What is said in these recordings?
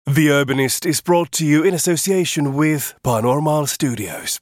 The Urbanist is brought to you in association with Paranormal Studios.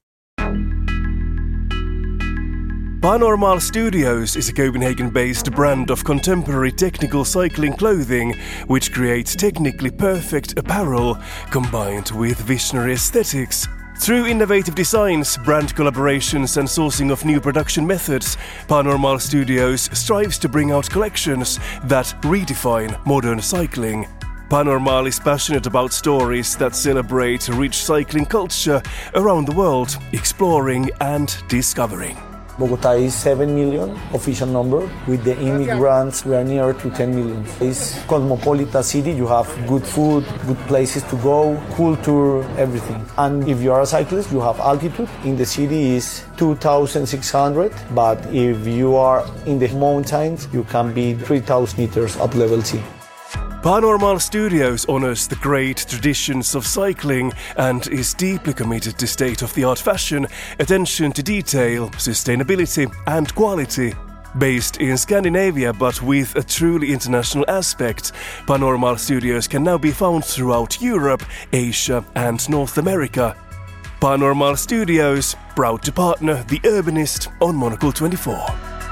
Paranormal Studios is a Copenhagen-based brand of contemporary technical cycling clothing which creates technically perfect apparel combined with visionary aesthetics. Through innovative designs, brand collaborations and sourcing of new production methods, Paranormal Studios strives to bring out collections that redefine modern cycling. Paranormal is passionate about stories that celebrate rich cycling culture around the world, exploring and discovering. Bogota is 7 million official number. With the immigrants, we are near to 10 million. It's cosmopolitan city. You have good food, good places to go, culture, everything. And if you are a cyclist, you have altitude. In the city is 2,600, but if you are in the mountains, you can be 3,000 meters up level sea. Paranormal Studios honors the great traditions of cycling and is deeply committed to state-of-the-art fashion, attention to detail, sustainability and quality. Based in Scandinavia but with a truly international aspect, Paranormal Studios can now be found throughout Europe, Asia and North America. Paranormal Studios, proud to partner The Urbanist on Monocle 24.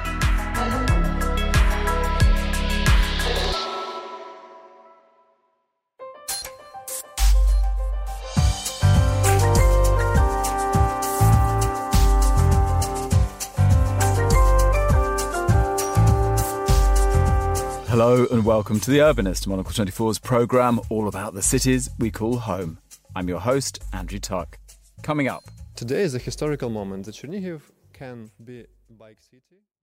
Hello and welcome to The Urbanist, Monocle 24's programme all about the cities we call home. I'm your host, Andrew Tuck. Coming up. Today is a historical moment. The Chernihiv can be bike city.